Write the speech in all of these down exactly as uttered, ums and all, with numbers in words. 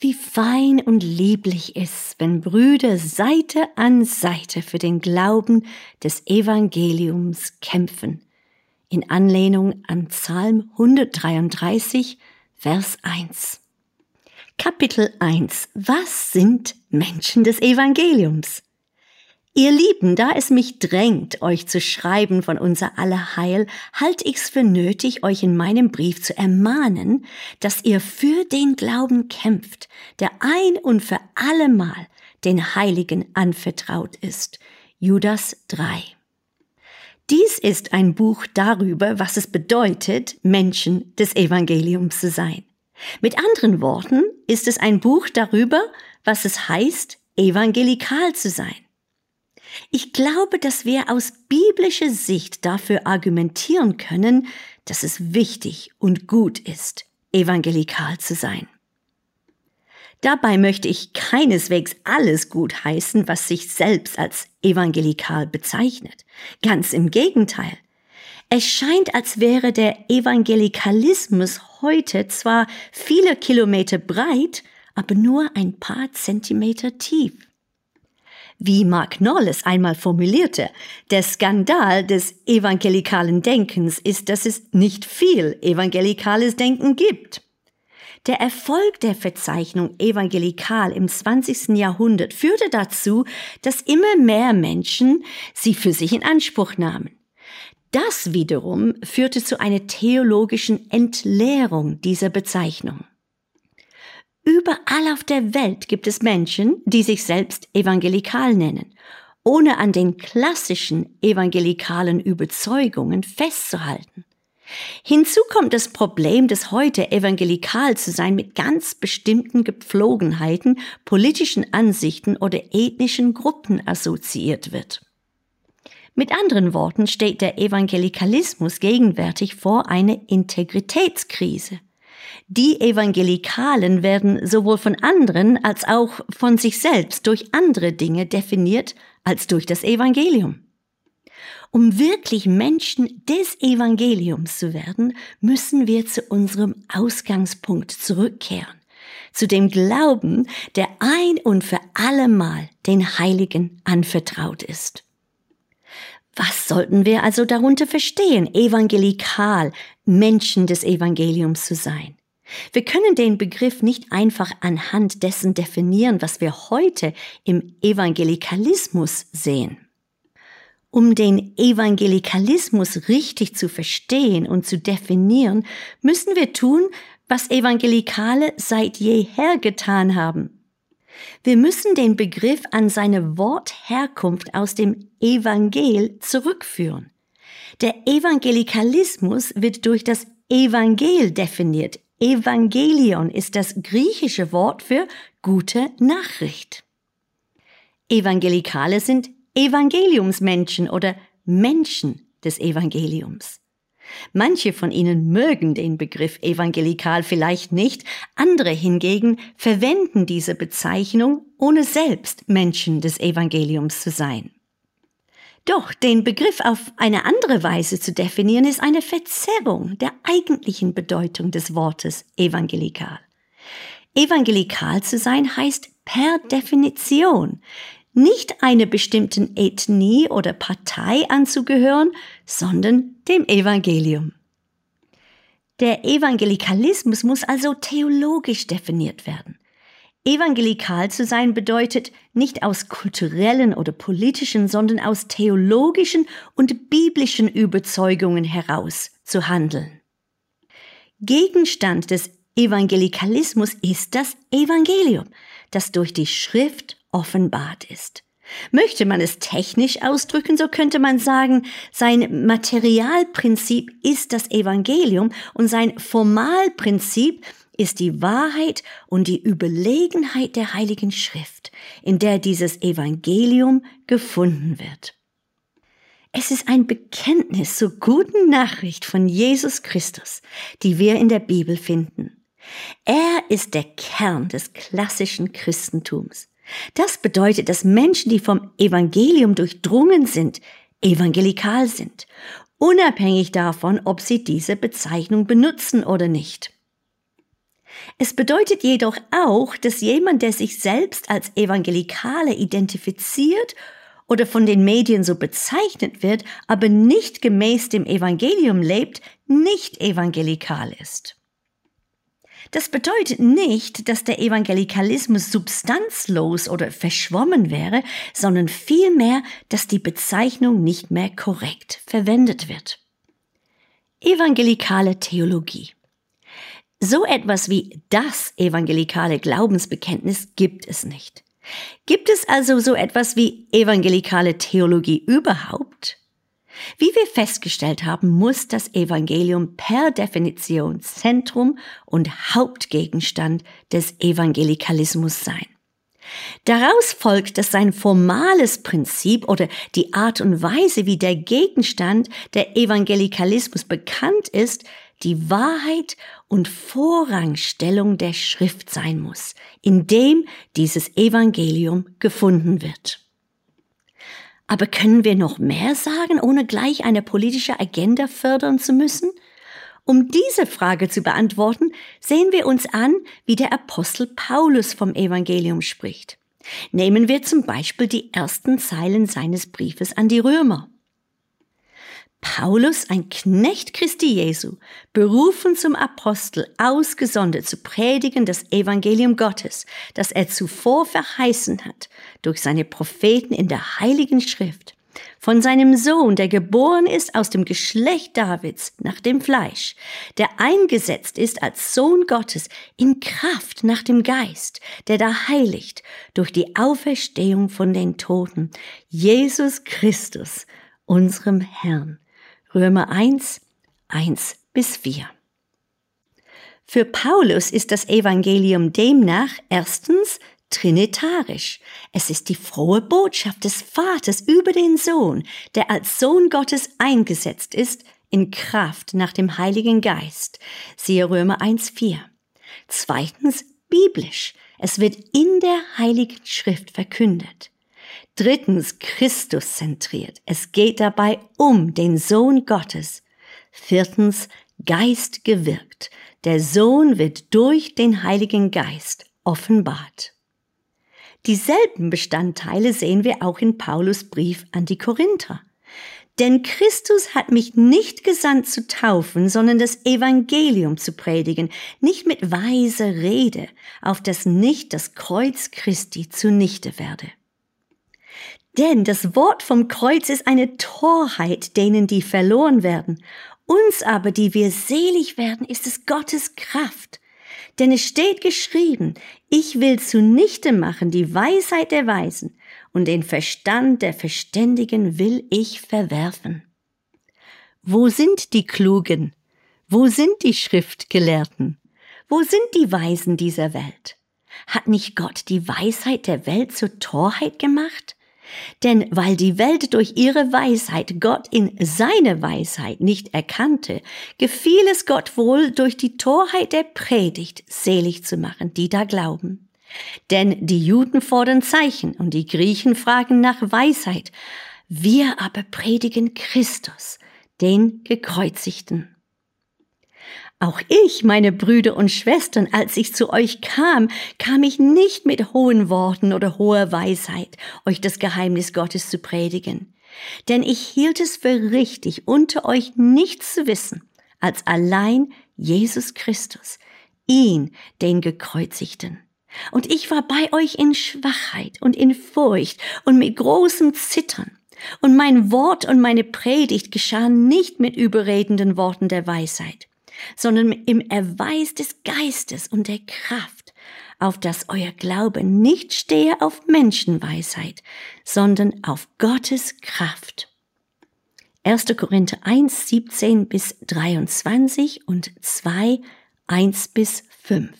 Wie fein und lieblich ist, wenn Brüder Seite an Seite für den Glauben des Evangeliums kämpfen. In Anlehnung an Psalm hundertdreiunddreißig, Vers eins. Kapitel eins. Was sind Menschen des Evangeliums? Ihr Lieben, da es mich drängt, euch zu schreiben von unser aller Heil, halte ich's für nötig, euch in meinem Brief zu ermahnen, dass ihr für den Glauben kämpft, der ein und für allemal den Heiligen anvertraut ist. Judas drei. Dies ist ein Buch darüber, was es bedeutet, Menschen des Evangeliums zu sein. Mit anderen Worten ist es ein Buch darüber, was es heißt, evangelikal zu sein. Ich glaube, dass wir aus biblischer Sicht dafür argumentieren können, dass es wichtig und gut ist, evangelikal zu sein. Dabei möchte ich keineswegs alles gutheißen, was sich selbst als evangelikal bezeichnet. Ganz im Gegenteil. Es scheint, als wäre der Evangelikalismus heute zwar viele Kilometer breit, aber nur ein paar Zentimeter tief. Wie Mark Noll es einmal formulierte, der Skandal des evangelikalen Denkens ist, dass es nicht viel evangelikales Denken gibt. Der Erfolg der Verzeichnung evangelikal im zwanzigsten Jahrhundert führte dazu, dass immer mehr Menschen sie für sich in Anspruch nahmen. Das wiederum führte zu einer theologischen Entleerung dieser Bezeichnung. Überall auf der Welt gibt es Menschen, die sich selbst evangelikal nennen, ohne an den klassischen evangelikalen Überzeugungen festzuhalten. Hinzu kommt das Problem, dass heute evangelikal zu sein mit ganz bestimmten Gepflogenheiten, politischen Ansichten oder ethnischen Gruppen assoziiert wird. Mit anderen Worten steht der Evangelikalismus gegenwärtig vor einer Integritätskrise. Die Evangelikalen werden sowohl von anderen als auch von sich selbst durch andere Dinge definiert als durch das Evangelium. Um wirklich Menschen des Evangeliums zu werden, müssen wir zu unserem Ausgangspunkt zurückkehren, zu dem Glauben, der ein und für allemal den Heiligen anvertraut ist. Was sollten wir also darunter verstehen, evangelikal, Menschen des Evangeliums zu sein? Wir können den Begriff nicht einfach anhand dessen definieren, was wir heute im Evangelikalismus sehen. Um den Evangelikalismus richtig zu verstehen und zu definieren, müssen wir tun, was Evangelikale seit jeher getan haben. Wir müssen den Begriff an seine Wortherkunft aus dem Evangel zurückführen. Der Evangelikalismus wird durch das Evangel definiert. Evangelion ist das griechische Wort für gute Nachricht. Evangelikale sind Evangeliumsmenschen oder Menschen des Evangeliums. Manche von ihnen mögen den Begriff evangelikal vielleicht nicht, andere hingegen verwenden diese Bezeichnung, ohne selbst Menschen des Evangeliums zu sein. Doch den Begriff auf eine andere Weise zu definieren, ist eine Verzerrung der eigentlichen Bedeutung des Wortes evangelikal. Evangelikal zu sein heißt per Definition, nicht einer bestimmten Ethnie oder Partei anzugehören, sondern dem Evangelium. Der Evangelikalismus muss also theologisch definiert werden. Evangelikal zu sein bedeutet, nicht aus kulturellen oder politischen, sondern aus theologischen und biblischen Überzeugungen heraus zu handeln. Gegenstand des Evangelikalismus ist das Evangelium, das durch die Schrift offenbart ist. Möchte man es technisch ausdrücken, so könnte man sagen, sein Materialprinzip ist das Evangelium und sein Formalprinzip ist die Wahrheit und die Überlegenheit der Heiligen Schrift, in der dieses Evangelium gefunden wird. Es ist ein Bekenntnis zur guten Nachricht von Jesus Christus, die wir in der Bibel finden. Er ist der Kern des klassischen Christentums. Das bedeutet, dass Menschen, die vom Evangelium durchdrungen sind, evangelikal sind, unabhängig davon, ob sie diese Bezeichnung benutzen oder nicht. Es bedeutet jedoch auch, dass jemand, der sich selbst als Evangelikale identifiziert oder von den Medien so bezeichnet wird, aber nicht gemäß dem Evangelium lebt, nicht evangelikal ist. Das bedeutet nicht, dass der Evangelikalismus substanzlos oder verschwommen wäre, sondern vielmehr, dass die Bezeichnung nicht mehr korrekt verwendet wird. Evangelikale Theologie. So etwas wie das evangelikale Glaubensbekenntnis gibt es nicht. Gibt es also so etwas wie evangelikale Theologie überhaupt? Wie wir festgestellt haben, muss das Evangelium per Definition Zentrum und Hauptgegenstand des Evangelikalismus sein. Daraus folgt, dass sein formales Prinzip oder die Art und Weise, wie der Gegenstand der Evangelikalismus bekannt ist, die Wahrheit und Vorrangstellung der Schrift sein muss, in dem dieses Evangelium gefunden wird. Aber können wir noch mehr sagen, ohne gleich eine politische Agenda fördern zu müssen? Um diese Frage zu beantworten, sehen wir uns an, wie der Apostel Paulus vom Evangelium spricht. Nehmen wir zum Beispiel die ersten Zeilen seines Briefes an die Römer. Paulus, ein Knecht Christi Jesu, berufen zum Apostel, ausgesondert zu predigen das Evangelium Gottes, das er zuvor verheißen hat, durch seine Propheten in der Heiligen Schrift, von seinem Sohn, der geboren ist aus dem Geschlecht Davids nach dem Fleisch, der eingesetzt ist als Sohn Gottes in Kraft nach dem Geist, der da heiligt durch die Auferstehung von den Toten, Jesus Christus, unserem Herrn. Römer eins, eins bis vier. Für Paulus ist das Evangelium demnach erstens trinitarisch. Es ist die frohe Botschaft des Vaters über den Sohn, der als Sohn Gottes eingesetzt ist, in Kraft nach dem Heiligen Geist. Siehe Römer eins, vier. Zweitens biblisch. Es wird in der Heiligen Schrift verkündet. Drittens, Christus zentriert. Es geht dabei um den Sohn Gottes. Viertens, Geist gewirkt. Der Sohn wird durch den Heiligen Geist offenbart. Dieselben Bestandteile sehen wir auch in Paulus Brief an die Korinther. Denn Christus hat mich nicht gesandt zu taufen, sondern das Evangelium zu predigen, nicht mit weiser Rede, auf das nicht das Kreuz Christi zunichte werde. Denn das Wort vom Kreuz ist eine Torheit denen, die verloren werden. Uns aber, die wir selig werden, ist es Gottes Kraft. Denn es steht geschrieben, ich will zunichte machen die Weisheit der Weisen und den Verstand der Verständigen will ich verwerfen. Wo sind die Klugen? Wo sind die Schriftgelehrten? Wo sind die Weisen dieser Welt? Hat nicht Gott die Weisheit der Welt zur Torheit gemacht? Denn weil die Welt durch ihre Weisheit Gott in seine Weisheit nicht erkannte, gefiel es Gott wohl, durch die Torheit der Predigt selig zu machen, die da glauben. Denn die Juden fordern Zeichen und die Griechen fragen nach Weisheit. Wir aber predigen Christus, den Gekreuzigten. Auch ich, meine Brüder und Schwestern, als ich zu euch kam, kam ich nicht mit hohen Worten oder hoher Weisheit, euch das Geheimnis Gottes zu predigen. Denn ich hielt es für richtig, unter euch nichts zu wissen, als allein Jesus Christus, ihn, den Gekreuzigten. Und ich war bei euch in Schwachheit und in Furcht und mit großem Zittern. Und mein Wort und meine Predigt geschahen nicht mit überredenden Worten der Weisheit, sondern im Erweis des Geistes und der Kraft, auf dass euer Glaube nicht stehe auf Menschenweisheit, sondern auf Gottes Kraft. erster Korinther eins, siebzehn bis dreiundzwanzig und zwei, eins bis fünf.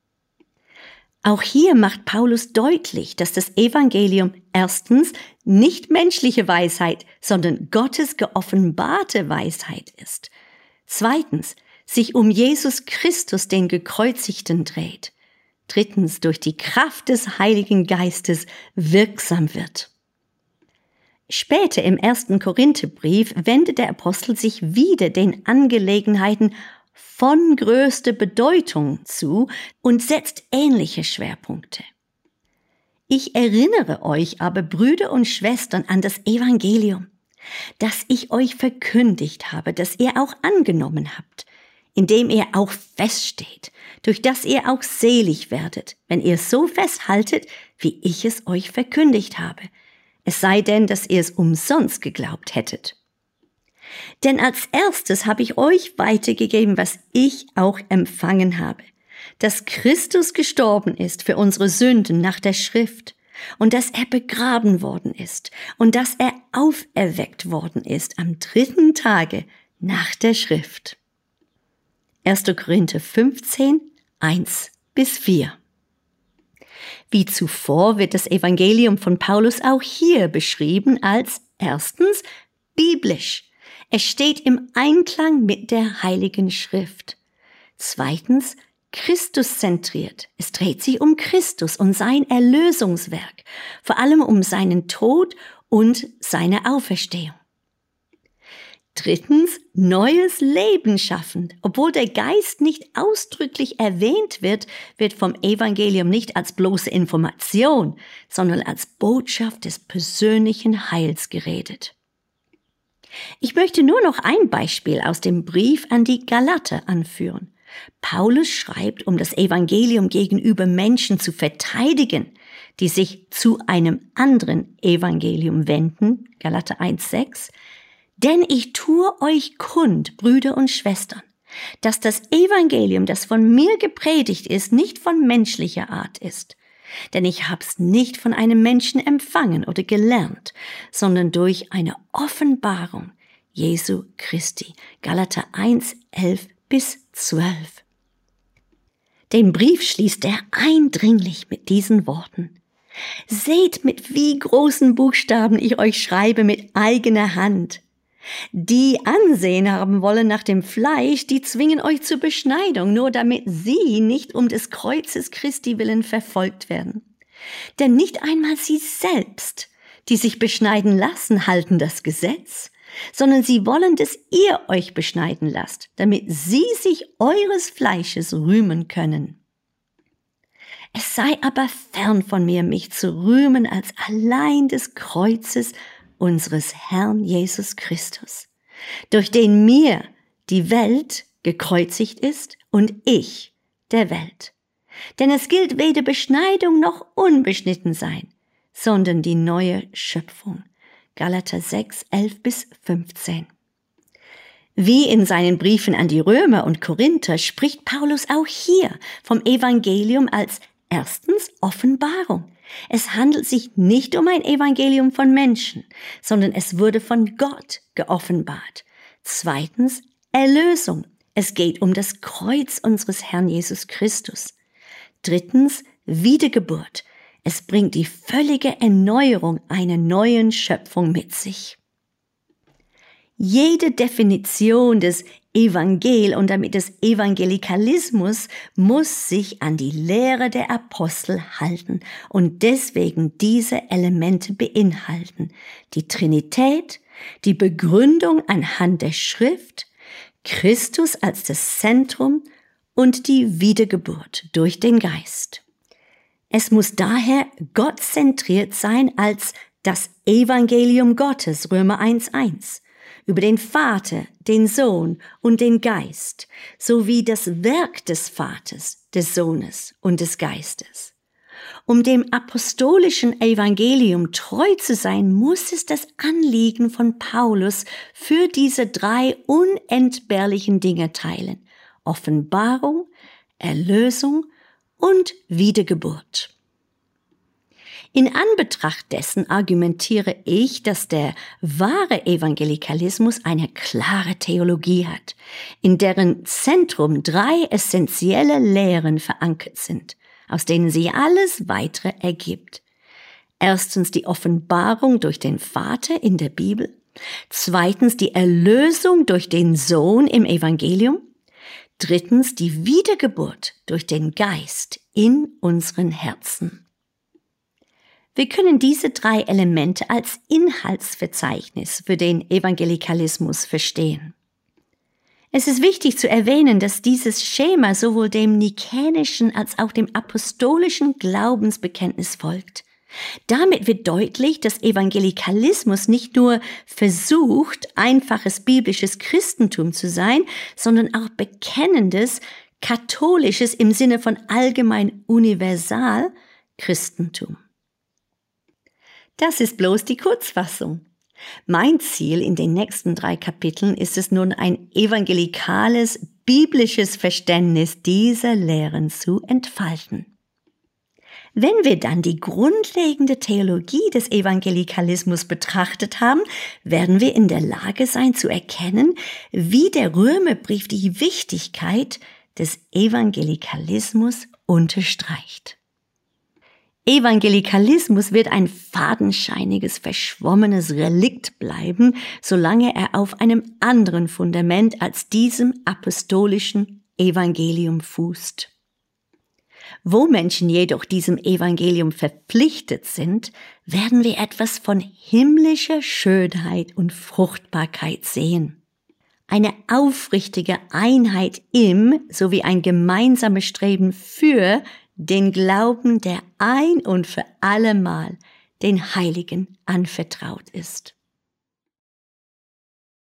Auch hier macht Paulus deutlich, dass das Evangelium erstens nicht menschliche Weisheit, sondern Gottes geoffenbarte Weisheit ist. Zweitens, sich um Jesus Christus, den Gekreuzigten, dreht. Drittens, durch die Kraft des Heiligen Geistes wirksam wird. Später im ersten Korintherbrief wendet der Apostel sich wieder den Angelegenheiten von größter Bedeutung zu und setzt ähnliche Schwerpunkte. Ich erinnere euch aber, Brüder und Schwestern, an das Evangelium, das ich euch verkündigt habe, das ihr auch angenommen habt, indem ihr auch feststeht, durch das ihr auch selig werdet, wenn ihr so festhaltet, wie ich es euch verkündigt habe, es sei denn, dass ihr es umsonst geglaubt hättet. Denn als erstes habe ich euch weitergegeben, was ich auch empfangen habe, dass Christus gestorben ist für unsere Sünden nach der Schrift und dass er begraben worden ist und dass er auferweckt worden ist am dritten Tage nach der Schrift. erster Korinther fünfzehn, eins bis vier. Wie zuvor wird das Evangelium von Paulus auch hier beschrieben als erstens biblisch. Es steht im Einklang mit der Heiligen Schrift. Zweitens Christuszentriert. Es dreht sich um Christus und sein Erlösungswerk, vor allem um seinen Tod und seine Auferstehung. Drittens, neues Leben schaffend. Obwohl der Geist nicht ausdrücklich erwähnt wird, wird vom Evangelium nicht als bloße Information, sondern als Botschaft des persönlichen Heils geredet. Ich möchte nur noch ein Beispiel aus dem Brief an die Galater anführen. Paulus schreibt, um das Evangelium gegenüber Menschen zu verteidigen, die sich zu einem anderen Evangelium wenden, Galater eins, sechs, denn ich tue euch kund, Brüder und Schwestern, dass das Evangelium, das von mir gepredigt ist, nicht von menschlicher Art ist. Denn ich hab's nicht von einem Menschen empfangen oder gelernt, sondern durch eine Offenbarung Jesu Christi. Galater eins, elf bis zwölf. Den Brief schließt er eindringlich mit diesen Worten. Seht, mit wie großen Buchstaben ich euch schreibe mit eigener Hand. Die Ansehen haben wollen nach dem Fleisch, die zwingen euch zur Beschneidung, nur damit sie nicht um des Kreuzes Christi willen verfolgt werden. Denn nicht einmal sie selbst, die sich beschneiden lassen, halten das Gesetz, sondern sie wollen, dass ihr euch beschneiden lasst, damit sie sich eures Fleisches rühmen können. Es sei aber fern von mir, mich zu rühmen als allein des Kreuzes unseres Herrn Jesus Christus, durch den mir die Welt gekreuzigt ist und ich der Welt. Denn es gilt weder Beschneidung noch Unbeschnittensein, sondern die neue Schöpfung. Galater sechs, elf bis fünfzehn. Wie in seinen Briefen an die Römer und Korinther spricht Paulus auch hier vom Evangelium als erstens Offenbarung. Es handelt sich nicht um ein Evangelium von Menschen, sondern es wurde von Gott geoffenbart. Zweitens Erlösung. Es geht um das Kreuz unseres Herrn Jesus Christus. Drittens Wiedergeburt. Es bringt die völlige Erneuerung einer neuen Schöpfung mit sich. Jede Definition des Evangel und damit des Evangelikalismus muss sich an die Lehre der Apostel halten und deswegen diese Elemente beinhalten: die Trinität, die Begründung anhand der Schrift, Christus als das Zentrum und die Wiedergeburt durch den Geist. Es muss daher gottzentriert sein als das Evangelium Gottes, Römer eins, eins. Über den Vater, den Sohn und den Geist, sowie das Werk des Vaters, des Sohnes und des Geistes. Um dem apostolischen Evangelium treu zu sein, muss es das Anliegen von Paulus für diese drei unentbehrlichen Dinge teilen: Offenbarung, Erlösung und Wiedergeburt. In Anbetracht dessen argumentiere ich, dass der wahre Evangelikalismus eine klare Theologie hat, in deren Zentrum drei essentielle Lehren verankert sind, aus denen sich alles Weitere ergibt. Erstens die Offenbarung durch den Vater in der Bibel, zweitens die Erlösung durch den Sohn im Evangelium, drittens die Wiedergeburt durch den Geist in unseren Herzen. Wir können diese drei Elemente als Inhaltsverzeichnis für den Evangelikalismus verstehen. Es ist wichtig zu erwähnen, dass dieses Schema sowohl dem nikäischen als auch dem apostolischen Glaubensbekenntnis folgt. Damit wird deutlich, dass Evangelikalismus nicht nur versucht, einfaches biblisches Christentum zu sein, sondern auch bekennendes, katholisches im Sinne von allgemein universal Christentum. Das ist bloß die Kurzfassung. Mein Ziel in den nächsten drei Kapiteln ist es nun, ein evangelikales, biblisches Verständnis dieser Lehren zu entfalten. Wenn wir dann die grundlegende Theologie des Evangelikalismus betrachtet haben, werden wir in der Lage sein zu erkennen, wie der Römerbrief die Wichtigkeit des Evangelikalismus unterstreicht. Evangelikalismus wird ein fadenscheiniges, verschwommenes Relikt bleiben, solange er auf einem anderen Fundament als diesem apostolischen Evangelium fußt. Wo Menschen jedoch diesem Evangelium verpflichtet sind, werden wir etwas von himmlischer Schönheit und Fruchtbarkeit sehen. Eine aufrichtige Einheit im sowie ein gemeinsames Streben für den Glauben, der ein und für allemal den Heiligen anvertraut ist.